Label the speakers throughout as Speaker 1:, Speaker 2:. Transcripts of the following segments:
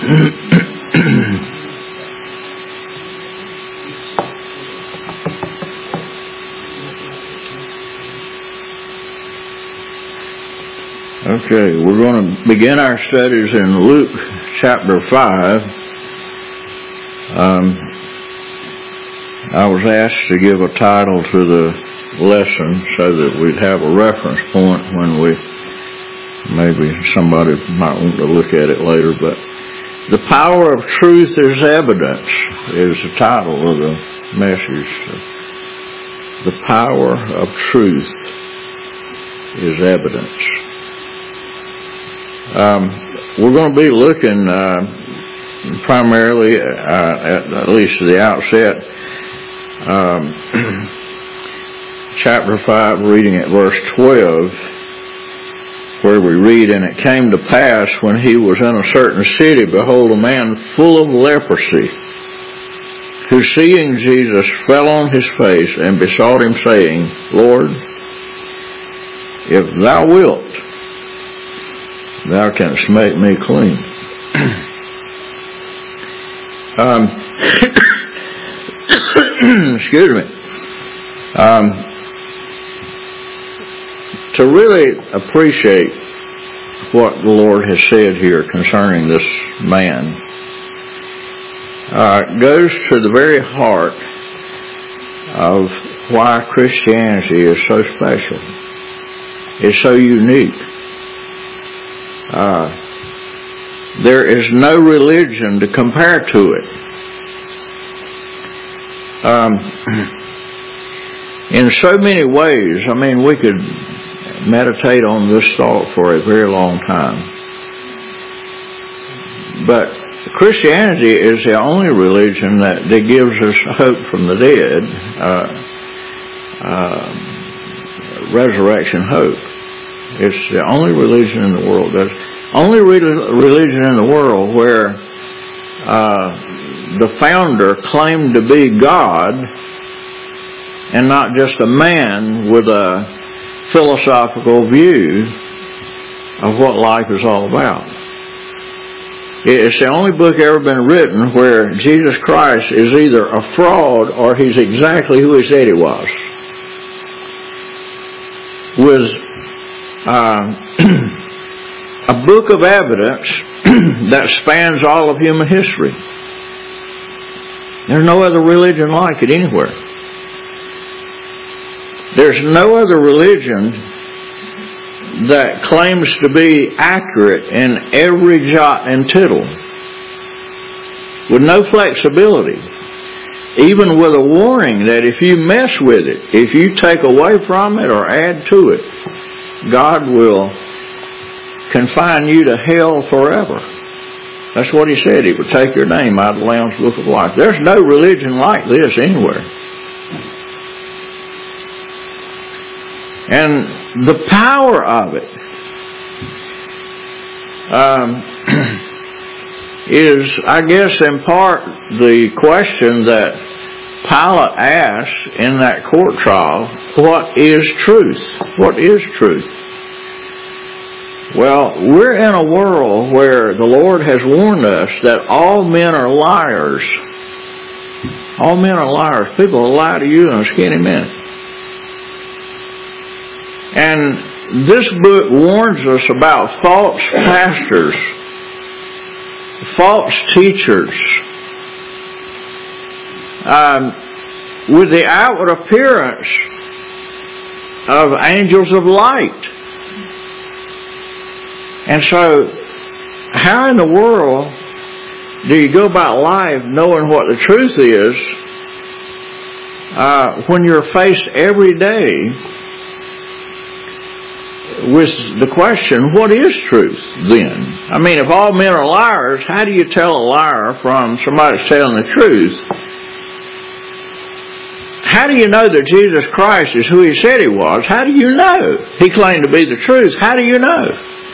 Speaker 1: Okay, we're going to begin our studies in Luke chapter 5. I was asked to give a title to the lesson so that we'd have a reference point when maybe somebody might want to look at it later, but The Power of Truth is Evidence is the title of the message. The power of truth is evidence. We're going to be looking primarily, at least at the outset, chapter 5, reading at verse 12, where we read, "And it came to pass, when he was in a certain city, behold, a man full of leprosy, who seeing Jesus fell on his face and besought him, saying, Lord, if thou wilt, thou canst make me clean." Excuse me. To really appreciate what the Lord has said here concerning this man, goes to the very heart of why Christianity is so special. It's so unique. There is no religion to compare to it. In so many ways, I mean, we could meditate on this thought for a very long time. But Christianity is the only religion that gives us hope from the dead, resurrection hope. It's the only religion in the world. There's only religion in the world where the founder claimed to be God and not just a man with a philosophical view of what life is all about. It's the only book ever been written where Jesus Christ is either a fraud or he's exactly who he said he was. With a book of evidence that spans all of human history. There's no other religion like it anywhere. There's no other religion that claims to be accurate in every jot and tittle, with no flexibility, even with a warning that if you mess with it, if you take away from it or add to it, God will confine you to hell forever. That's what he said. He would take your name out of the Lamb's Book of Life. There's no religion like this anywhere. And the power of it is, I guess, in part the question that Pilate asked in that court trial: what is truth? What is truth? Well, we're in a world where the Lord has warned us that all men are liars. All men are liars. People will lie to you in a skinny minute. And this book warns us about false pastors, false teachers, with the outward appearance of angels of light. And so, how in the world do you go about life knowing what the truth is when you're faced every day with the question, what is truth then? I mean, if all men are liars, how do you tell a liar from somebody that's telling the truth? How do you know that Jesus Christ is who he said he was? How do you know? He claimed to be the truth. How do you know?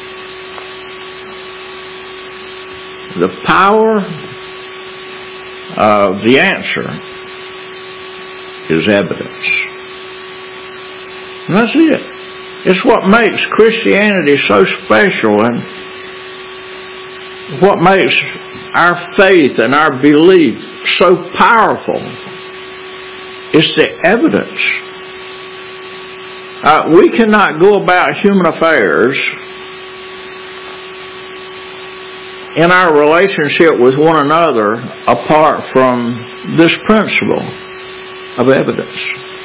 Speaker 1: The power of the answer is evidence. And that's it. It's what makes Christianity so special, and what makes our faith and our belief so powerful? It's the evidence. We cannot go about human affairs in our relationship with one another apart from this principle of evidence.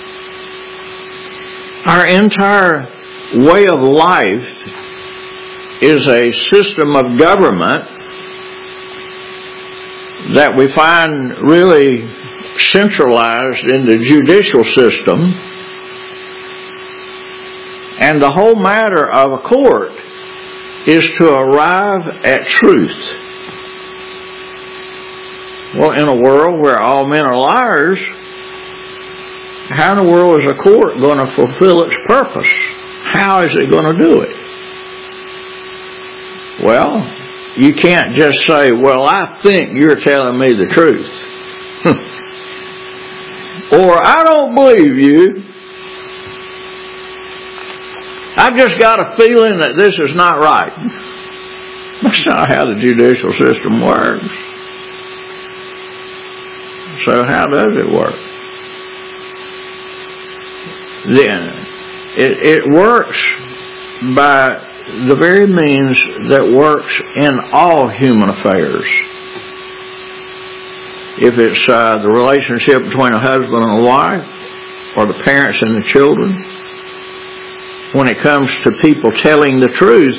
Speaker 1: Our entire way of life is a system of government that we find really centralized in the judicial system. And the whole matter of a court is to arrive at truth. Well, in a world where all men are liars, how in the world is a court going to fulfill its purpose? How is it going to do it? Well, you can't just say, well, I think you're telling me the truth. Or, I don't believe you. I've just got a feeling that this is not right. That's not how the judicial system works. So how does it work? Then it works by the very means that works in all human affairs. If it's the relationship between a husband and a wife, or the parents and the children, when it comes to people telling the truth,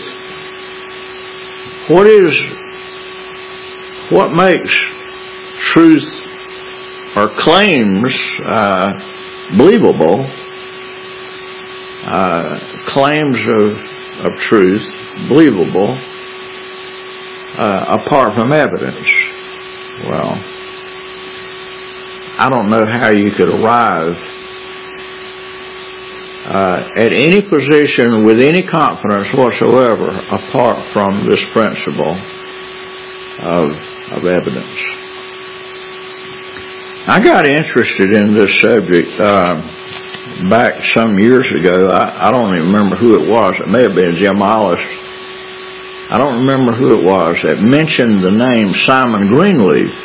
Speaker 1: what makes truth or claims believable, claims of truth believable apart from evidence? Well, I don't know how you could arrive at any position with any confidence whatsoever apart from this principle of evidence. I got interested in this subject back some years ago. I don't even remember who it was. It may have been Jim Ollis. I don't remember who it was that mentioned the name Simon Greenleaf.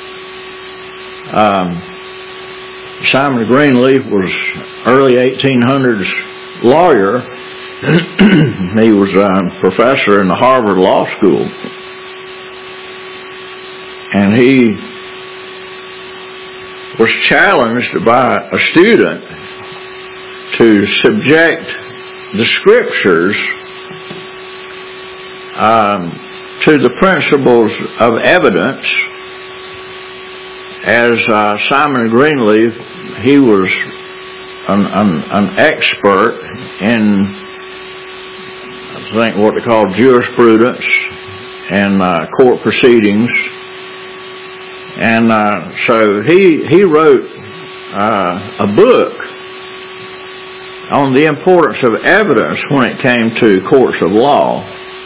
Speaker 1: Simon Greenleaf was early 1800s lawyer. He was a professor in the Harvard Law School. And he was challenged by a student to subject the scriptures to the principles of evidence. As Simon Greenleaf, he was an expert in, I think, what they call jurisprudence and court proceedings. And so he wrote a book on the importance of evidence when it came to courts of law.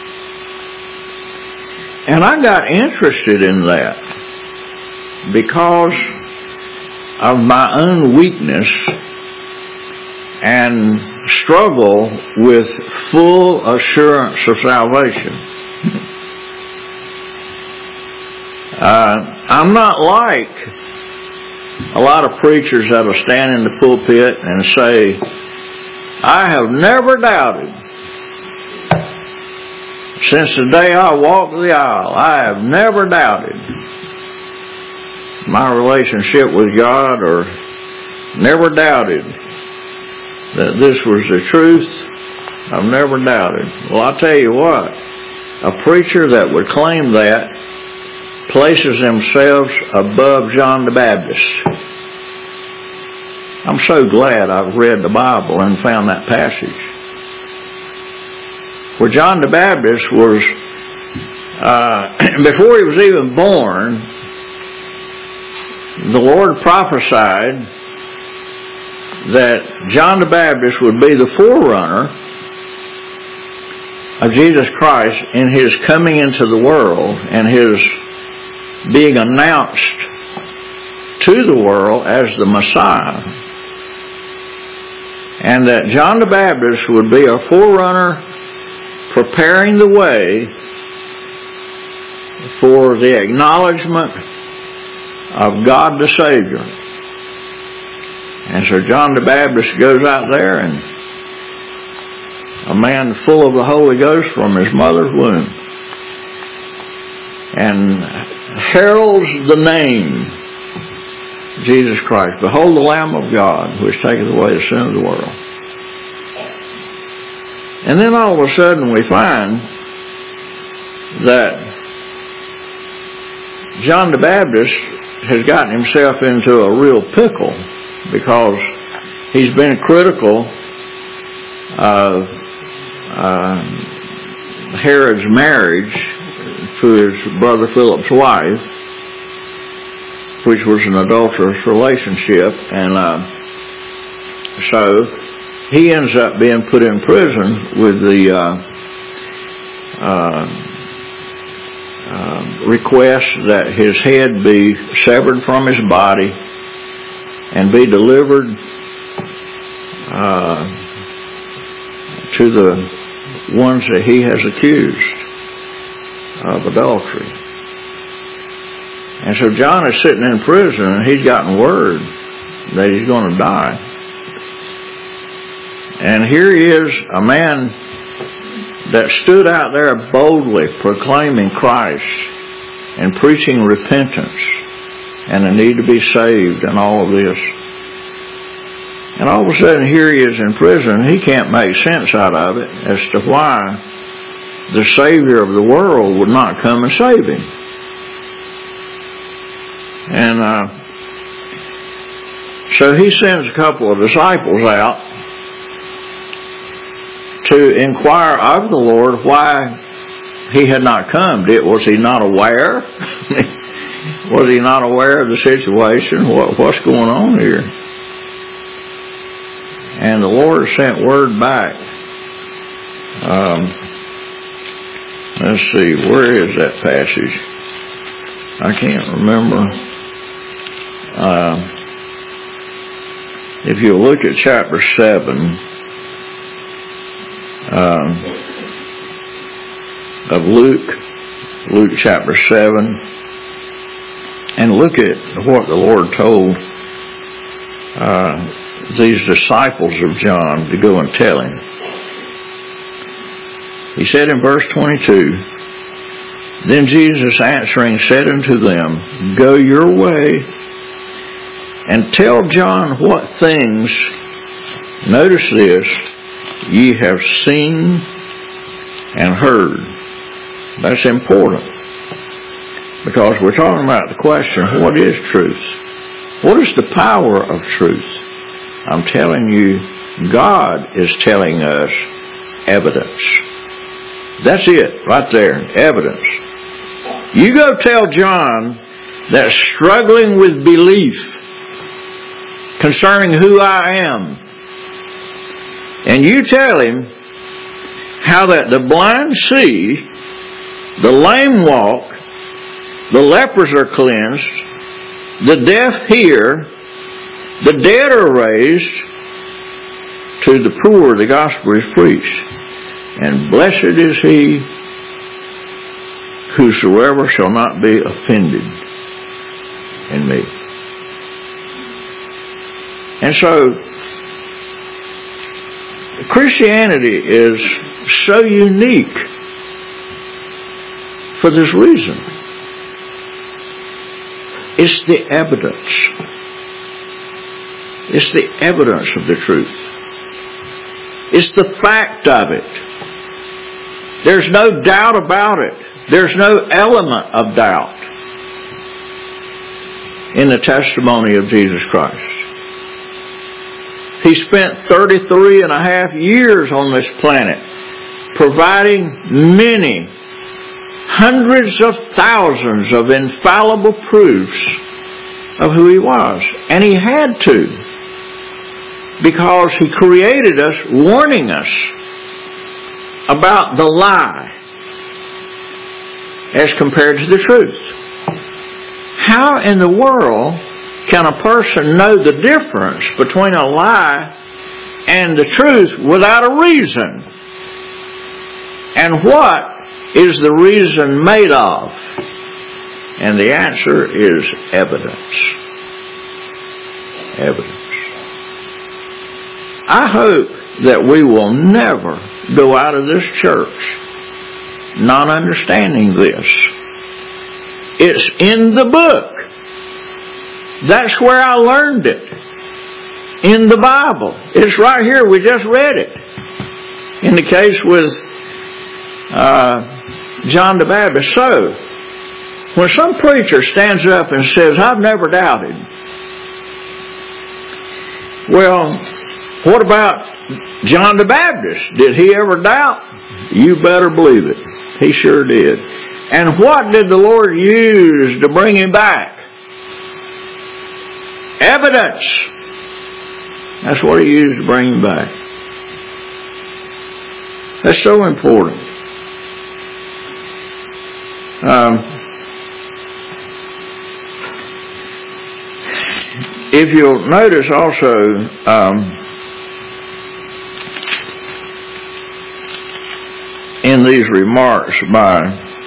Speaker 1: And I got interested in that because of my own weakness and struggle with full assurance of salvation. I'm not like a lot of preachers that will stand in the pulpit and say, I have never doubted. Since the day I walked the aisle, I have never doubted my relationship with God, or never doubted that this was the truth. I've never doubted. Well, I'll tell you what, a preacher that would claim that places themselves above John the Baptist. I'm so glad I've read the Bible and found that passage where John the Baptist was, before he was even born, the Lord prophesied that John the Baptist would be the forerunner of Jesus Christ in his coming into the world and his being announced to the world as the Messiah. And that John the Baptist would be a forerunner preparing the way for the acknowledgement of God the Savior. And so John the Baptist goes out there, and a man full of the Holy Ghost from his mother's womb, and heralds the name Jesus Christ. Behold the Lamb of God, which taketh away the sin of the world. And then all of a sudden we find that John the Baptist has gotten himself into a real pickle, because he's been critical of Herod's marriage to his brother Philip's wife, which was an adulterous relationship, and so he ends up being put in prison with the request that his head be severed from his body and be delivered to the ones that he has accused of adultery. And so John is sitting in prison, and he's gotten word that he's going to die. And here he is, a man that stood out there boldly proclaiming Christ and preaching repentance and the need to be saved and all of this. And all of a sudden here he is in prison. He can't make sense out of it as to why the Savior of the world would not come and save him. And so he sends a couple of disciples out to inquire of the Lord why he had not come. Was he not aware? Was he not aware of the situation? What's going on here? And the Lord sent word back. Let's see, where is that passage? I can't remember. If you look at chapter 7 of Luke chapter 7, and look at what the Lord told these disciples of John to go and tell him. He said in verse 22, Then Jesus answering said unto them, Go your way, and tell John what things, notice this, ye have seen and heard. That's important, because we're talking about the question, what is truth? What is the power of truth? I'm telling you, God is telling us evidence. That's it, right there, evidence. You go tell John that's struggling with belief concerning who I am, and you tell him how that the blind see, the lame walk, the lepers are cleansed, the deaf hear, the dead are raised, to the poor the gospel is preached. And blessed is he whosoever shall not be offended in me. And so, Christianity is so unique for this reason. It's the evidence. It's the evidence of the truth. It's the fact of it. There's no doubt about it. There's no element of doubt in the testimony of Jesus Christ. He spent 33 and a half years on this planet providing many, hundreds of thousands of infallible proofs of who he was. And he had to, because he created us warning us about the lie as compared to the truth. How in the world can a person know the difference between a lie and the truth without a reason? And what is the reason made of? And the answer is evidence. Evidence. I hope that we will never go out of this church not understanding this. It's in the book. That's where I learned it. In the Bible. It's right here. We just read it. In the case with John the Baptist. So, when some preacher stands up and says, I've never doubted. Well, what about John the Baptist? Did he ever doubt? You better believe it. He sure did. And what did the Lord use to bring him back? Evidence. That's what he used to bring him back. That's so important. If you'll notice also, in these remarks by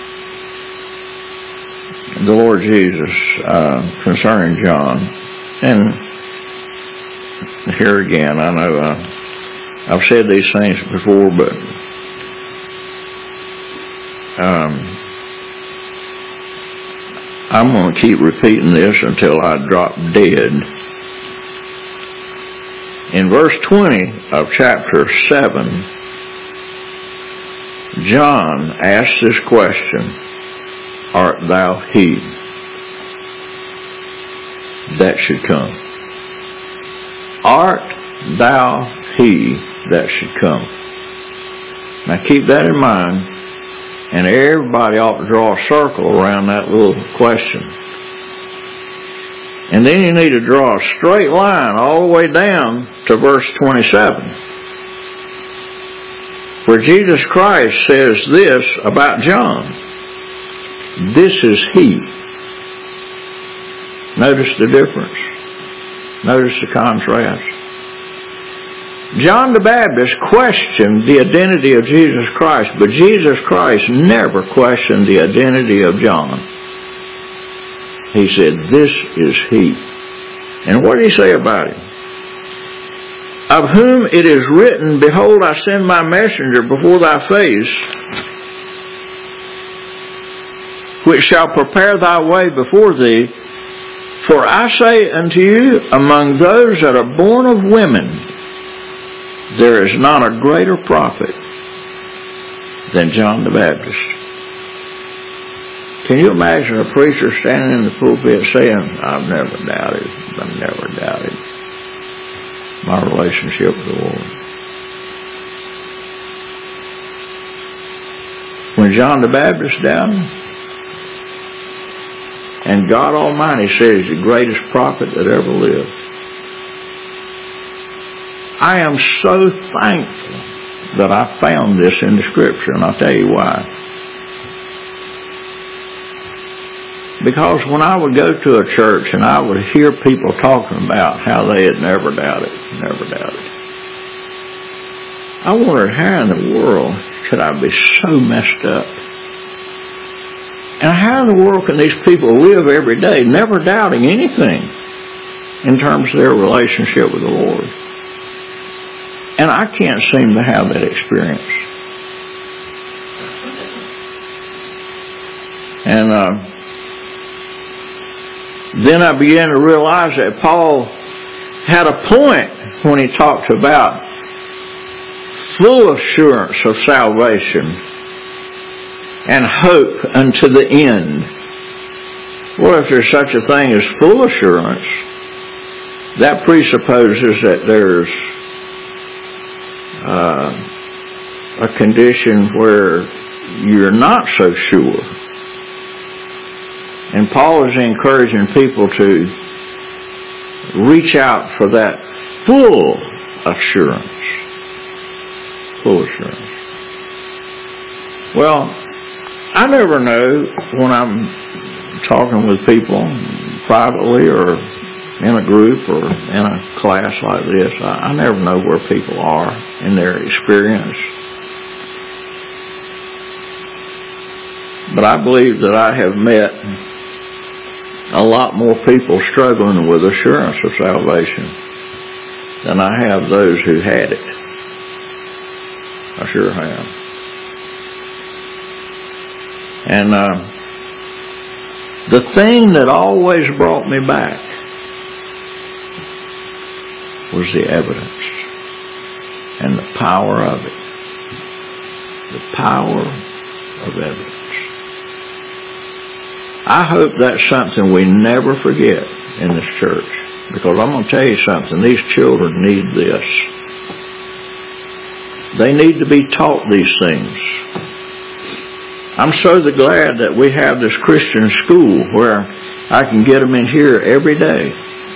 Speaker 1: the Lord Jesus concerning John, and here again, I know I've said these things before, but I'm going to keep repeating this until I drop dead. In verse 20 of chapter 7, John asks this question, art thou he that should come? Art thou he that should come? Now keep that in mind, and everybody ought to draw a circle around that little question. And then you need to draw a straight line all the way down to verse 27, where Jesus Christ says this about John. This is he. Notice the difference. Notice the contrast. John the Baptist questioned the identity of Jesus Christ, but Jesus Christ never questioned the identity of John. He said, this is he. And what did he say about him? Of whom it is written, behold, I send my messenger before thy face, which shall prepare thy way before thee. For I say unto you, among those that are born of women, there is not a greater prophet than John the Baptist. Can you imagine a preacher standing in the pulpit saying, I've never doubted my relationship with the Lord? When John the Baptist doubted, and God Almighty said he's the greatest prophet that ever lived. I am so thankful that I found this in the Scripture, and I'll tell you why. Because when I would go to a church and I would hear people talking about how they had never doubted, I wondered, how in the world could I be so messed up? And how in the world can these people live every day never doubting anything in terms of their relationship with the Lord? And I can't seem to have that experience. And then I began to realize that Paul had a point when he talked about full assurance of salvation and hope unto the end. Well, if there's such a thing as full assurance, that presupposes that there's a condition where you're not so sure. And Paul is encouraging people to reach out for that full assurance. Full assurance. Well, I never know when I'm talking with people privately or in a group or in a class like this, I never know where people are in their experience. But I believe that I have met a lot more people struggling with assurance of salvation than I have those who had it. I sure have. And the thing that always brought me back was the evidence and the power of it. The power of evidence. I hope that's something we never forget in this church. Because I'm going to tell you something. These children need this. They need to be taught these things. I'm so glad that we have this Christian school where I can get them in here every day.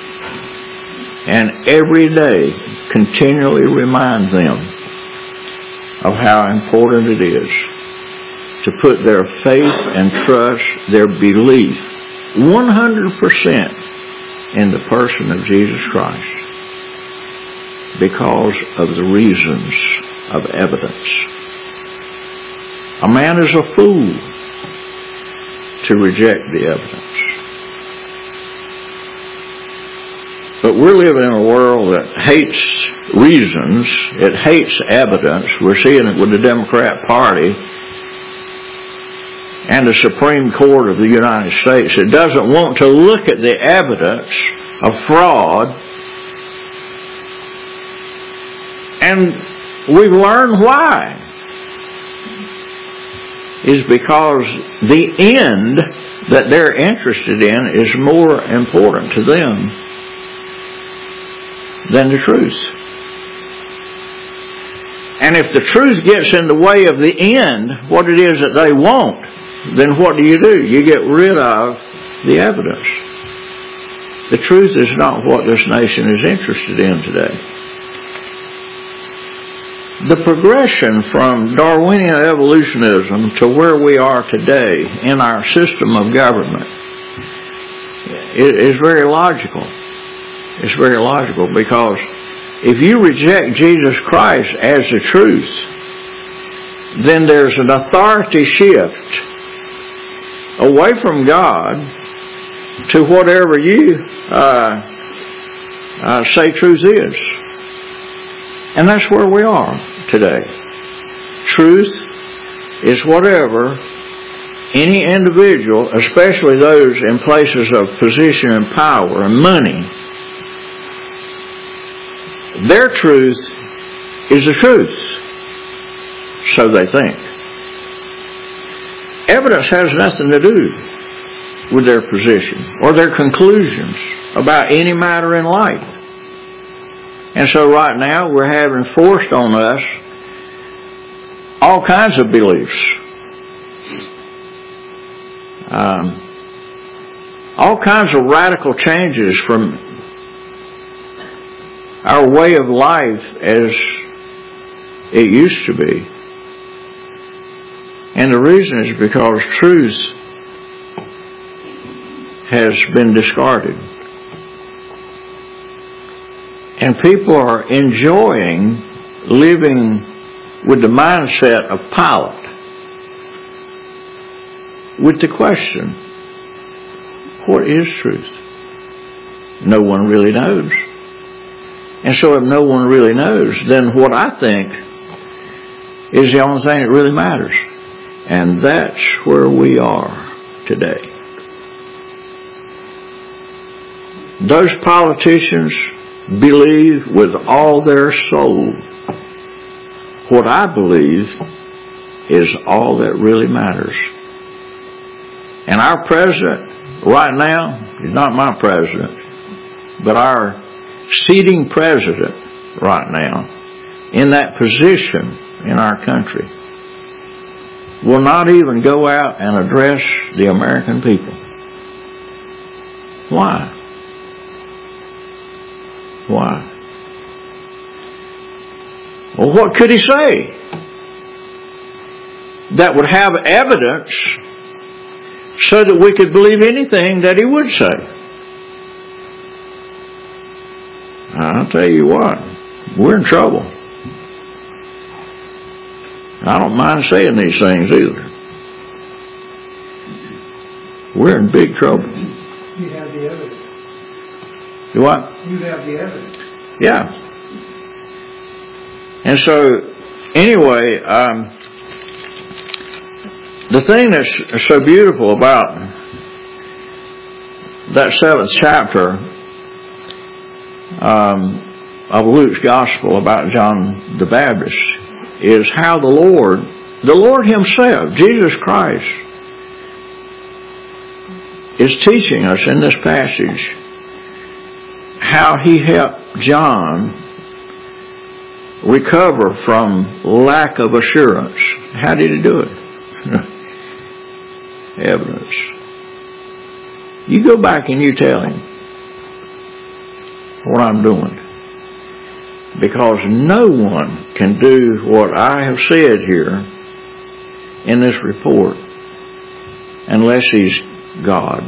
Speaker 1: And every day continually remind them of how important it is to put their faith and trust, their belief, 100% in the person of Jesus Christ because of the reasons of evidence. A man is a fool to reject the evidence. But we're living in a world that hates reasons. It hates evidence. We're seeing it with the Democrat Party and the Supreme Court of the United States. It doesn't want to look at the evidence of fraud. And we've learned why. Is because the end that they're interested in is more important to them than the truth. And if the truth gets in the way of the end, what it is that they want, then what do? You get rid of the evidence. The truth is not what this nation is interested in today. The progression from Darwinian evolutionism to where we are today in our system of government is very logical. It's very logical because if you reject Jesus Christ as the truth, then there's an authority shift away from God to whatever you say truth is. And that's where we are today. Truth is whatever any individual, especially those in places of position and power and money, their truth is the truth. So they think. Evidence has nothing to do with their position or their conclusions about any matter in life. And so right now we're having forced on us all kinds of beliefs. All kinds of radical changes from our way of life as it used to be. And the reason is because truth has been discarded. And people are enjoying living with the mindset of Pilate, with the question, what is truth? No one really knows. And so if no one really knows, then what I think is the only thing that really matters. And that's where we are today. Those politicians believe with all their soul what I believe is all that really matters. And our president right now is not my president, but our seating president right now in that position in our country will not even go out and address the American people. Why? Why? Well, what could he say that would have evidence so that we could believe anything that he would say? I'll tell you what, we're in trouble. I don't mind saying these things either. We're in big trouble. Do what?
Speaker 2: You have the evidence.
Speaker 1: Yeah. And so, anyway, the thing that's so beautiful about that 7th chapter of Luke's Gospel about John the Baptist is how the Lord Himself, Jesus Christ, is teaching us in this passage how He helped John recover from lack of assurance. How did He do it? Evidence. You go back and you tell him what I'm doing. Because no one can do what I have said here in this report unless he's God.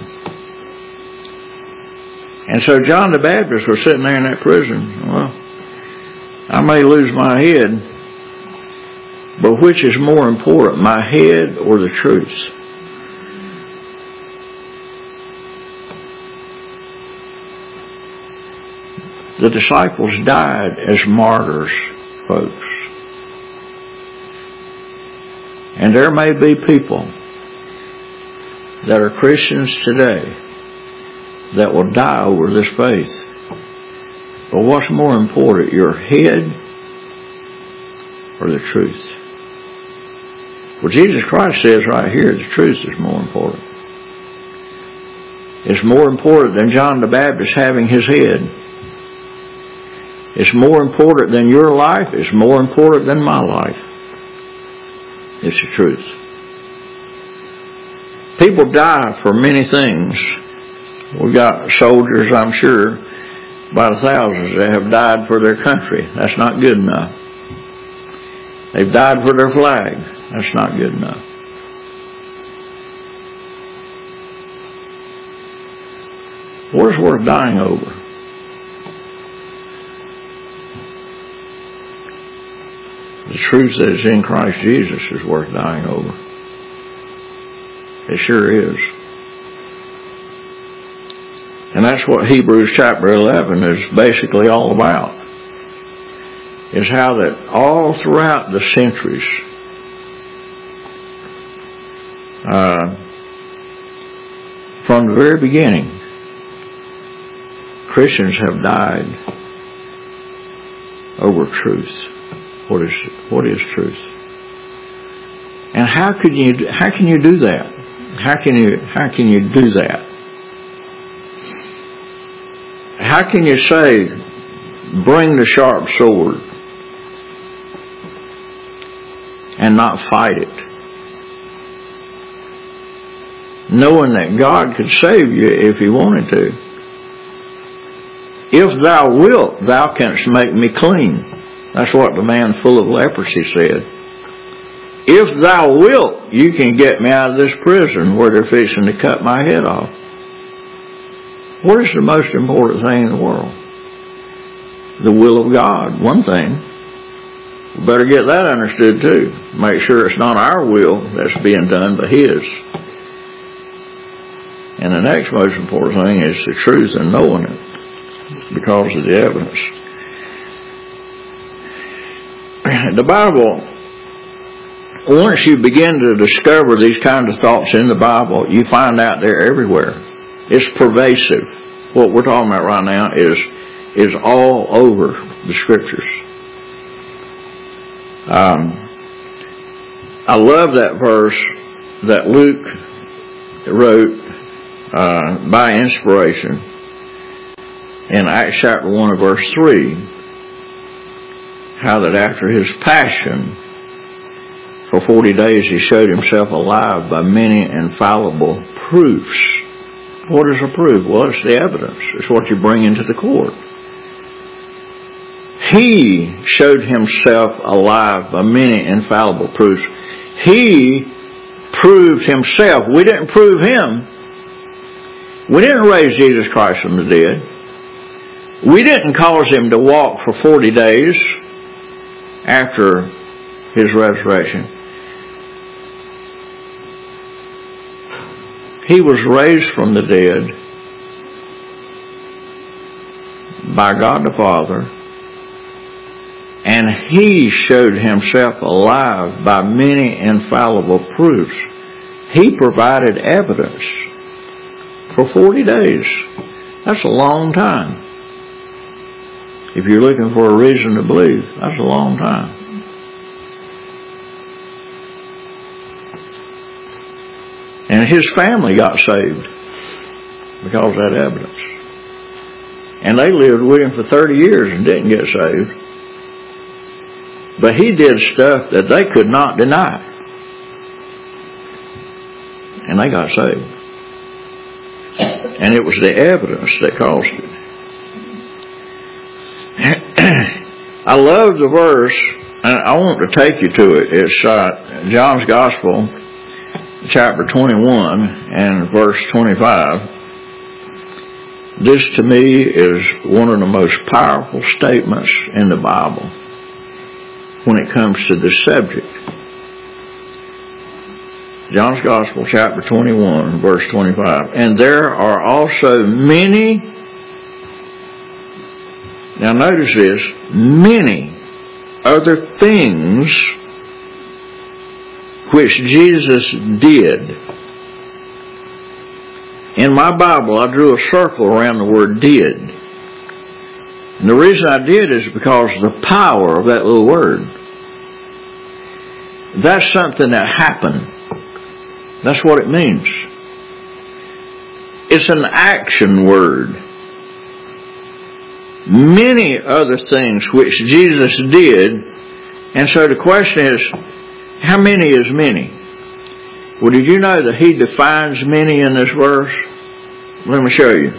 Speaker 1: And so John the Baptist was sitting there in that prison. Well, I may lose my head, but which is more important, my head or the truth? The disciples died as martyrs, folks. And there may be people that are Christians today that will die over this faith. But what's more important, your head or the truth? Well, Jesus Christ says right here, the truth is more important. It's more important than John the Baptist having his head. It's more important than your life. It's more important than my life. It's the truth. People die for many things. We've got soldiers, I'm sure, by the thousands that have died for their country. That's not good enough. They've died for their flag. That's not good enough. What is worth dying over? The truth that is in Christ Jesus is worth dying over. It sure is. And that's what Hebrews chapter 11 is basically all about. Is how that all throughout the centuries, from the very beginning, Christians have died over truth. What is truth? And how can you do that? How can you do that? How can you say, bring the sharp sword and not fight it? Knowing that God could save you if He wanted to. If thou wilt, thou canst make me clean. That's what the man full of leprosy said. If thou wilt, you can get me out of this prison where they're fixing to cut my head off. What is the most important thing in the world? The will of God. One thing. We better get that understood too. Make sure it's not our will that's being done, but His. And the next most important thing is the truth and knowing it because of the evidence. The Bible, once you begin to discover these kind of thoughts in the Bible, you find out they're everywhere. It's pervasive. What we're talking about right now is all over the Scriptures. I love that verse that Luke wrote by inspiration in Acts chapter 1 and verse 3, how that after His passion for 40 days He showed Himself alive by many infallible proofs. What is a proof? Well, it's the evidence. It's what you bring into the court. He showed Himself alive by many infallible proofs. He proved Himself. We didn't prove Him. We didn't raise Jesus Christ from the dead. We didn't cause Him to walk for 40 days after His resurrection. He was raised from the dead by God the Father, and He showed Himself alive by many infallible proofs. He provided evidence for 40 days. That's a long time. If you're looking for a reason to believe, that's a long time. And his family got saved because of that evidence. And they lived with him for 30 years and didn't get saved. But he did stuff that they could not deny. And they got saved. And it was the evidence that caused it. I love the verse, and I want to take you to it. It's John's Gospel, chapter 21 and verse 25. This to me is one of the most powerful statements in the Bible when it comes to this subject. John's Gospel, chapter 21, verse 25. And there are also many, now notice this, many other things which Jesus did. In my Bible, I drew a circle around the word did. And the reason I did is because of the power of that little word. That's something that happened. That's what it means. It's an action word. Many other things which Jesus did. And so the question is, how many is many? Well, did you know that he defines many in this verse? Let me show you.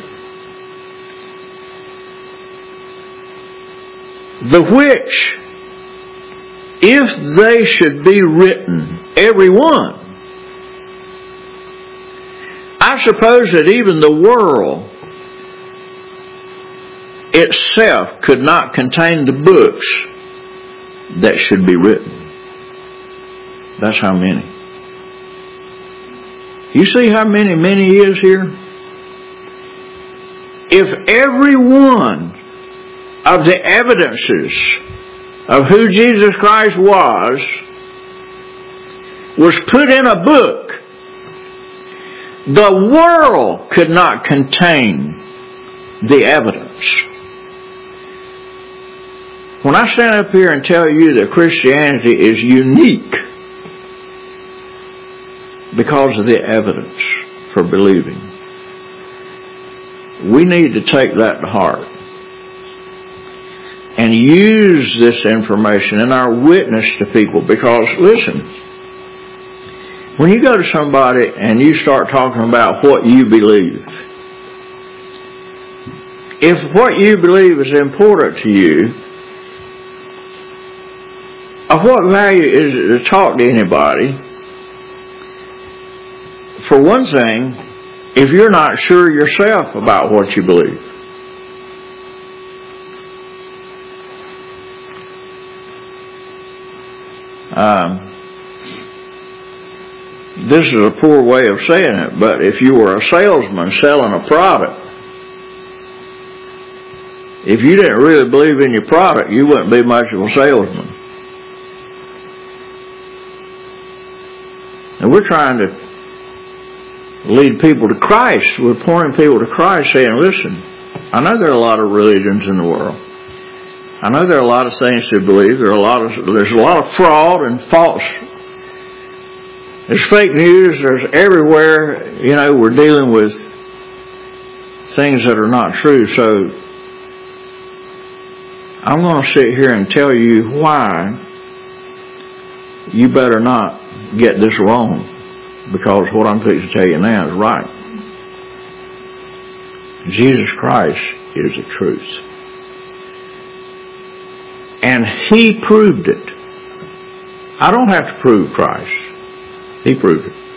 Speaker 1: The which, if they should be written, every one. I suppose that even the world itself could not contain the books that should be written. That's how many. You see how many is here? If every one of the evidences of who Jesus Christ was put in a book, the world could not contain the evidence. When I stand up here and tell you that Christianity is unique because of the evidence for believing, we need to take that to heart and use this information in our witness to people. Because, listen, when you go to somebody and you start talking about what you believe, if what you believe is important to you, of what value is it to talk to anybody? For one thing, if you're not sure yourself about what you believe. This is a poor way of saying it, but if you were a salesman selling a product, if you didn't really believe in your product, you wouldn't be much of a salesman. And we're trying to lead people to Christ. We're pointing people to Christ, saying, listen, I know there are a lot of religions in the world. I know there are a lot of things to believe. There's a lot of fraud and false. There's fake news. There's everywhere. We're dealing with things that are not true. So I'm going to sit here and tell you why you better not get this wrong, because what I'm fixing to tell you now is right. Jesus Christ is the truth. And He proved it. I don't have to prove Christ. He proved it.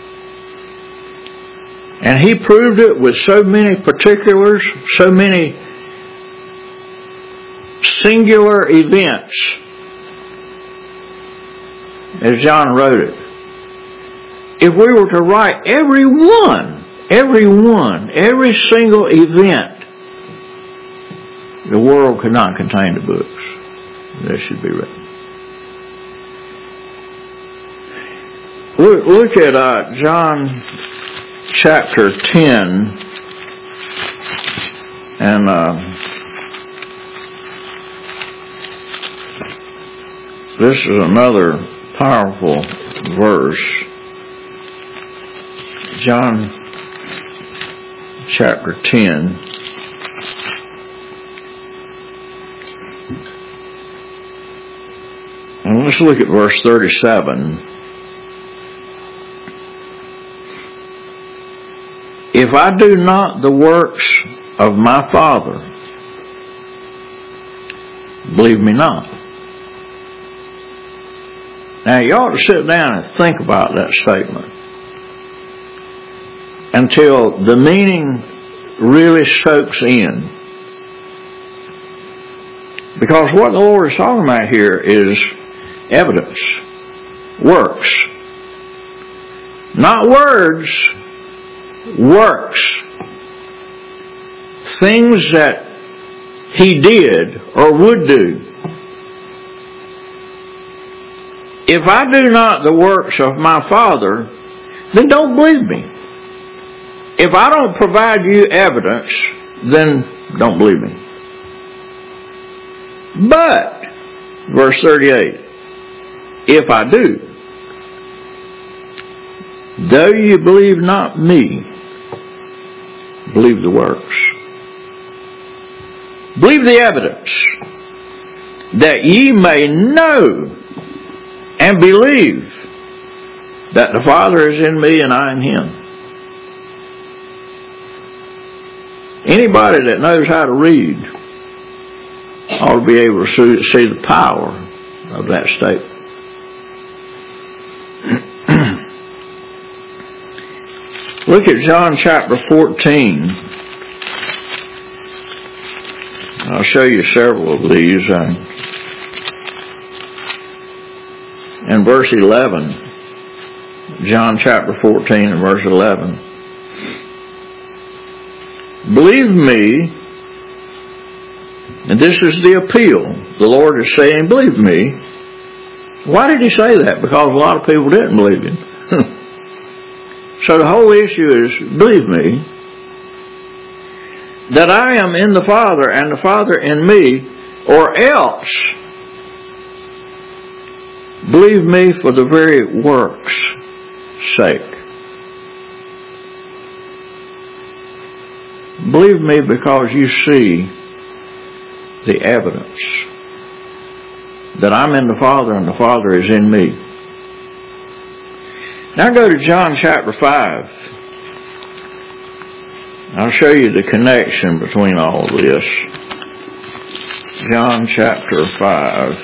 Speaker 1: And He proved it with so many particulars, so many singular events, as John wrote it. If we were to write every single event the world could not contain the books that should be written. Look at John chapter 10, and this is another powerful verse. John chapter 10. And let's look at verse 37. If I do not the works of my Father, believe me not. Now you ought to sit down and think about that statement until the meaning really soaks in. Because what the Lord is talking about here is evidence, works. Not words, works. Things that He did or would do. If I do not the works of my Father, then don't believe me. If I don't provide you evidence, then don't believe me. But, verse 38, if I do, though you believe not me, believe the works. Believe the evidence, that ye may know and believe that the Father is in me and I in Him. Anybody that knows how to read ought to be able to see the power of that statement. Look at John chapter 14. I'll show you several of these. In verse 11, John chapter 14 and verse 11. Believe me, and this is the appeal. The Lord is saying, believe me. Why did He say that? Because a lot of people didn't believe Him. So the whole issue is, believe me, that I am in the Father and the Father in me, or else believe me for the very work's sake. Believe me because you see the evidence that I'm in the Father and the Father is in me. Now go to John chapter 5. I'll show you the connection between all of this. John chapter 5.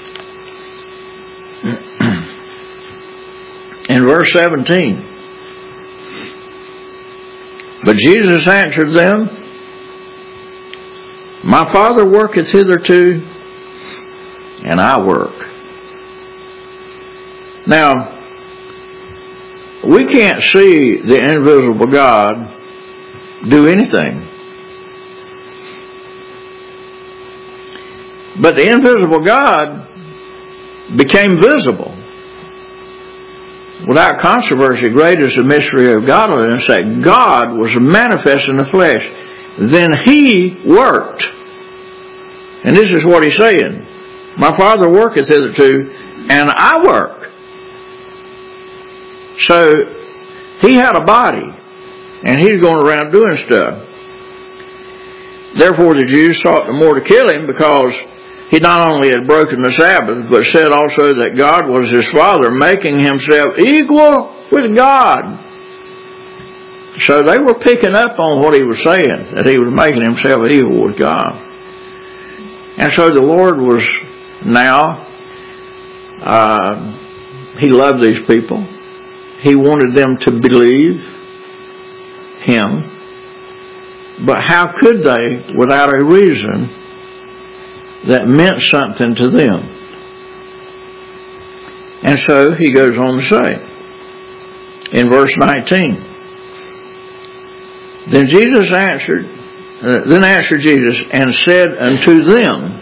Speaker 1: In verse 17. But Jesus answered them, my Father worketh hitherto, and I work. Now, we can't see the invisible God do anything. But the invisible God became visible. Without controversy, great is the mystery of godliness, that God was manifest in the flesh. Then He worked. And this is what He's saying. My Father worketh hitherto, and I work. So, He had a body, and He's going around doing stuff. Therefore the Jews sought the more to kill Him, because He not only had broken the Sabbath, but said also that God was His Father, making Himself equal with God. So they were picking up on what He was saying, that He was making Himself equal with God. And so the Lord was now, He loved these people. He wanted them to believe Him. But how could they without a reason that meant something to them? And so He goes on to say, in verse 19, then Jesus answered Then answered Jesus and said unto them.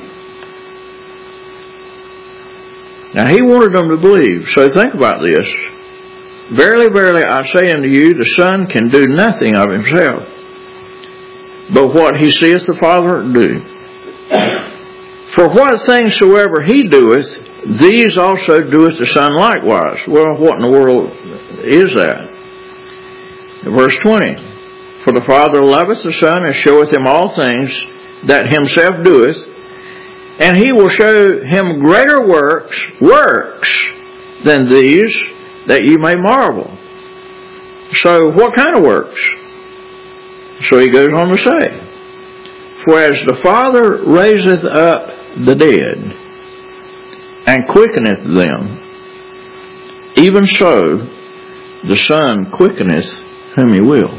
Speaker 1: Now he wanted them to believe. So think about this. Verily, verily, I say unto you, the Son can do nothing of himself, but what he seeth the Father do. For what things soever he doeth, these also doeth the Son likewise. Well, what in the world is that? Verse 20. For the Father loveth the Son, and showeth him all things that himself doeth, and he will show him greater works than these, that ye may marvel. So what kind of works? So he goes on to say, for as the Father raiseth up the dead, and quickeneth them, even so the Son quickeneth whom he will.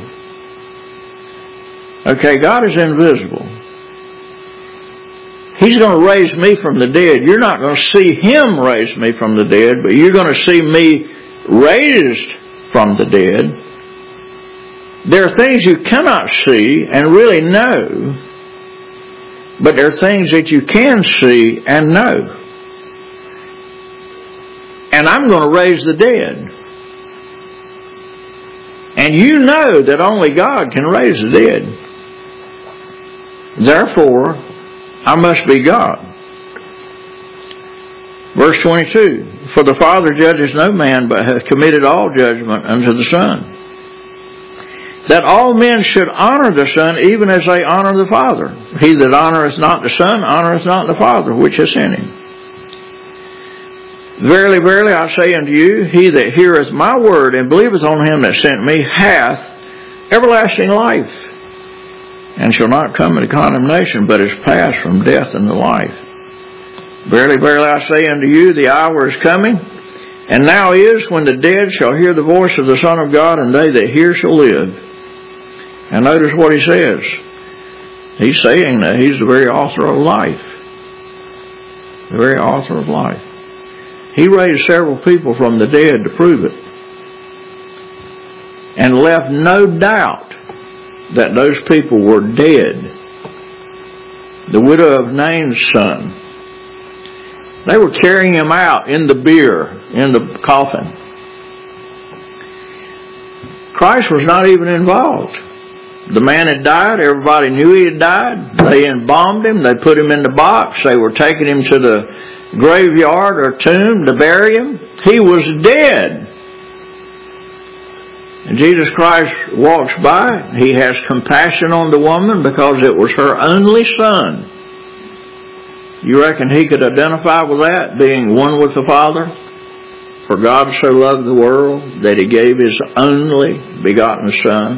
Speaker 1: Okay, God is invisible. He's going to raise me from the dead. You're not going to see him raise me from the dead, but you're going to see me raised from the dead. There are things you cannot see and really know, but there are things that you can see and know. And I'm going to raise the dead. And you know that only God can raise the dead. Therefore, I must be God. Verse 22, for the Father judges no man, but hath committed all judgment unto the Son, that all men should honor the Son, even as they honor the Father. He that honoreth not the Son, honoreth not the Father, which hath sent him. Verily, verily, I say unto you, he that heareth my word, and believeth on him that sent me, hath everlasting life, and shall not come into condemnation, but is passed from death unto life. Verily, verily, I say unto you, the hour is coming, and now is, when the dead shall hear the voice of the Son of God, and they that hear shall live. And notice what he says. He's saying that he's the very author of life. The very author of life. He raised several people from the dead to prove it, and left no doubt that those people were dead. The widow of Nain's son. They were carrying him out in the bier, in the coffin. Christ was not even involved. The man had died. Everybody knew he had died. They embalmed him. They put him in the box. They were taking him to the graveyard or tomb to bury him. He was dead. And Jesus Christ walks by. He has compassion on the woman because it was her only son. You reckon he could identify with that, being one with the Father? For God so loved the world that he gave his only begotten Son.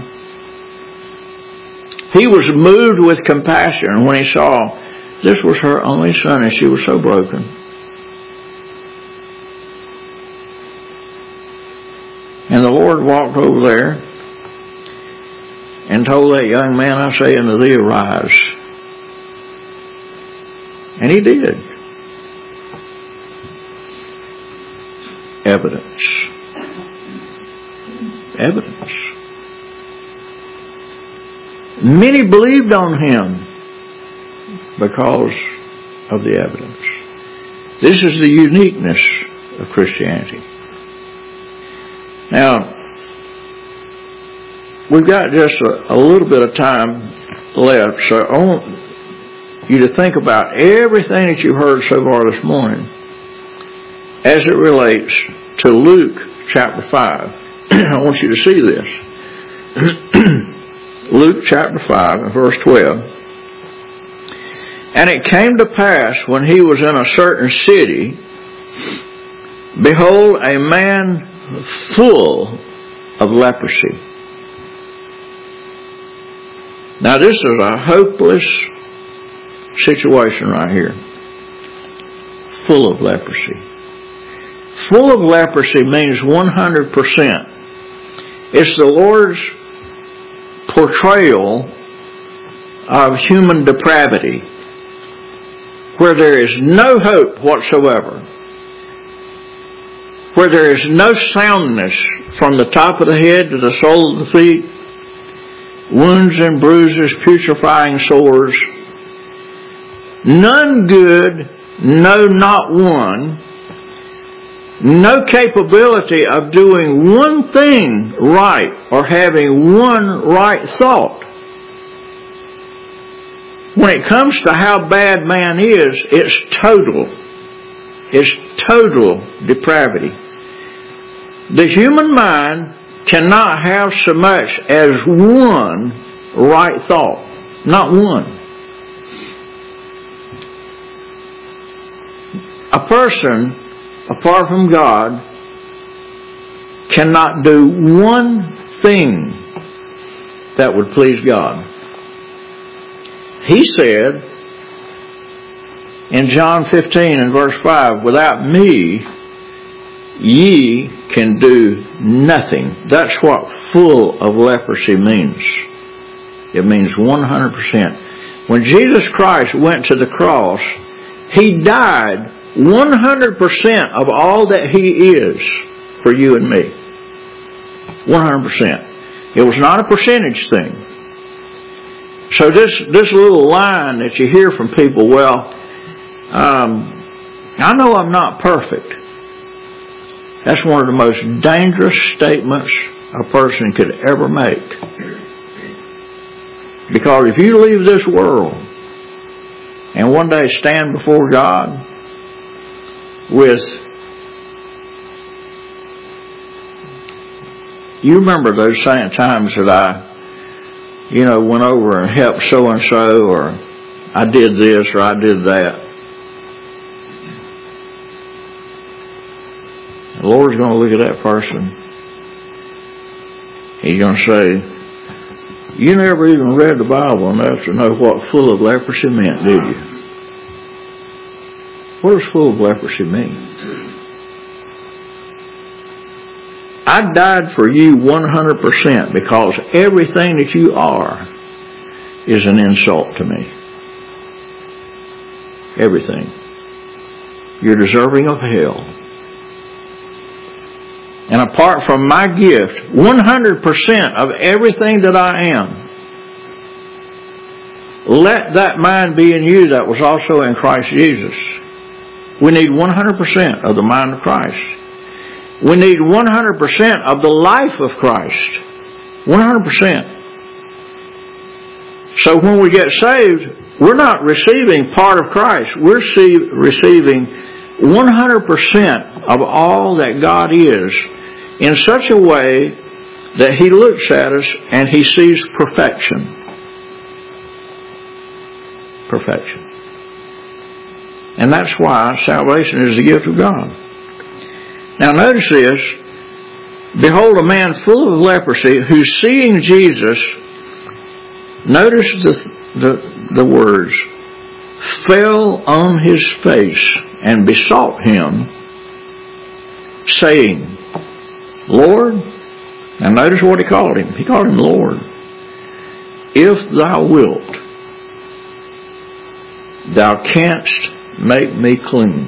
Speaker 1: He was moved with compassion when he saw this was her only son and she was so broken. And the Lord walked over there and told that young man, I say unto thee, arise. And he did. Evidence. Evidence. Many believed on him because of the evidence. This is the uniqueness of Christianity. Now, we've got just a little bit of time left, so I want you to think about everything that you've heard so far this morning as it relates to Luke chapter 5. I want you to see this. Luke chapter 5 and verse 12. And it came to pass when he was in a certain city, behold, a man full of leprosy. Now this is a hopeless situation right here. Full of leprosy. Full of leprosy means 100%. It's the Lord's portrayal of human depravity, where there is no hope whatsoever, where there is no soundness from the top of the head to the sole of the feet. wounds and bruises, putrefying sores. None good, no, not one. No capability of doing one thing right or having one right thought. When it comes to how bad man is, it's total. It's total depravity. The human mind cannot have so much as one right thought. Not one. A person, apart from God, cannot do one thing that would please God. He said in John 15 and verse 5, without me, ye can do nothing. That's what full of leprosy means. It means 100%. When Jesus Christ went to the cross, He died 100% of all that He is for you and me. 100%. It was not a percentage thing. So this little line that you hear from people, well, I know I'm not perfect. That's one of the most dangerous statements a person could ever make. Because if you leave this world and one day stand before God with, you remember those same times that I went over and helped so-and-so, or I did this, or I did that. The Lord's going to look at that person. He's going to say, you never even read the Bible enough to know what full of leprosy meant, did you? What does full of leprosy mean? I died for you 100% because everything that you are is an insult to me. Everything. You're deserving of hell. And apart from my gift, 100% of everything that I am, let that mind be in you that was also in Christ Jesus. We need 100% of the mind of Christ. We need 100% of the life of Christ. 100%. So when we get saved, we're not receiving part of Christ. We're receiving 100% of all that God is in such a way that He looks at us and He sees perfection. Perfection. And that's why salvation is the gift of God. Now notice this. Behold, a man full of leprosy who's seeing Jesus, notice the words, fell on his face and besought Him, saying, Lord, now notice what he called Him. He called Him Lord. If thou wilt, thou canst make me clean.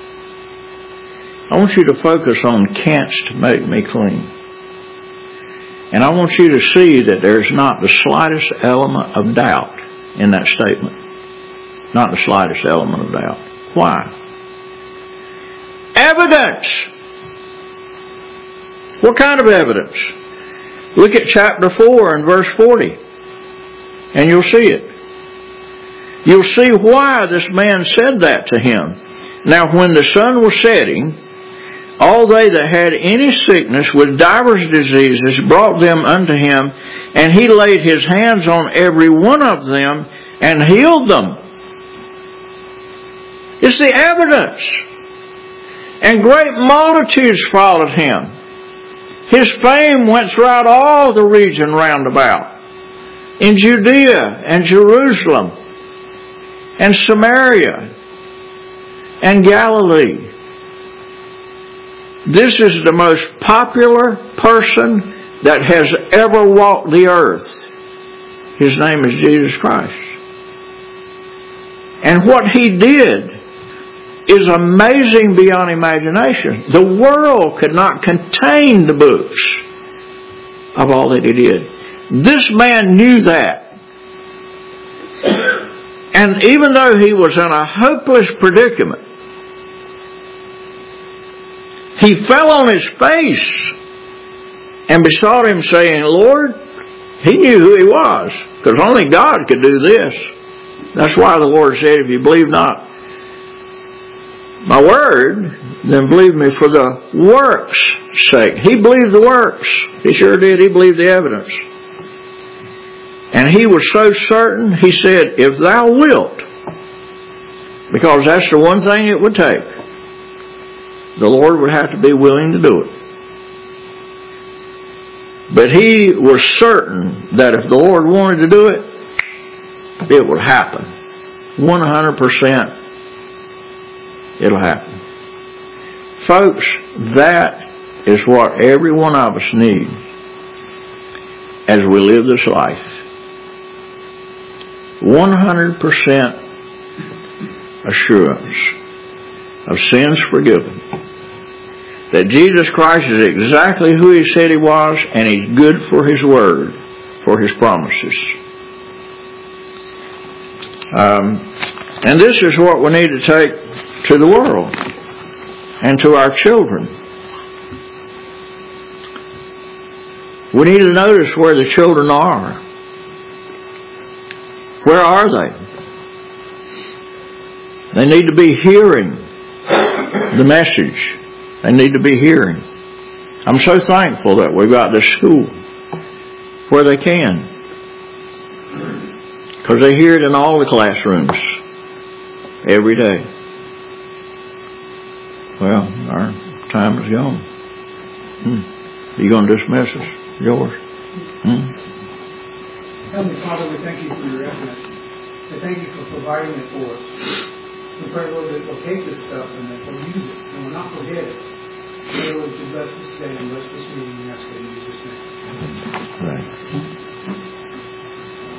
Speaker 1: I want you to focus on canst make me clean. And I want you to see that there's not the slightest element of doubt in that statement. Not the slightest element of doubt. Why? Evidence! What kind of evidence? Look at chapter 4 and verse 40. And you'll see it. You'll see why this man said that to him. Now when the sun was setting, all they that had any sickness with divers diseases brought them unto Him, and He laid His hands on every one of them and healed them. It's the evidence. And great multitudes followed Him. His fame went throughout all the region round about, in Judea and Jerusalem and Samaria and Galilee. This is the most popular person that has ever walked the earth. His name is Jesus Christ. And what He did is amazing beyond imagination. The world could not contain the books of all that He did. This man knew that. And even though he was in a hopeless predicament, he fell on his face and besought him, saying, Lord, he knew who he was, because only God could do this. That's why the Lord said, if you believe not my word, then believe me for the works' sake. He believed the works. He sure did. He believed the evidence. And he was so certain, he said, if thou wilt, because that's the one thing it would take, the Lord would have to be willing to do it. But he was certain that if the Lord wanted to do it, it would happen. 100% it'll happen. Folks, that is what every one of us need as we live this life. 100% assurance of sins forgiven. That Jesus Christ is exactly who He said He was, and He's good for His word, for His promises. And this is what we need to take to the world and to our children. We need to notice where the children are. Where are they? They need to be hearing the message. They need to be hearing. I'm so thankful that we've got this school where they can. Because they hear it in all the classrooms every day. Well, our time is gone. You going to dismiss us? Yours?
Speaker 2: Heavenly Father, we thank you for your evidence. We thank you for providing it for us. We pray, Lord, that we'll take this stuff and that we'll use it and we'll not forget it. Pray, Lord, that you bless us today and bless this meeting.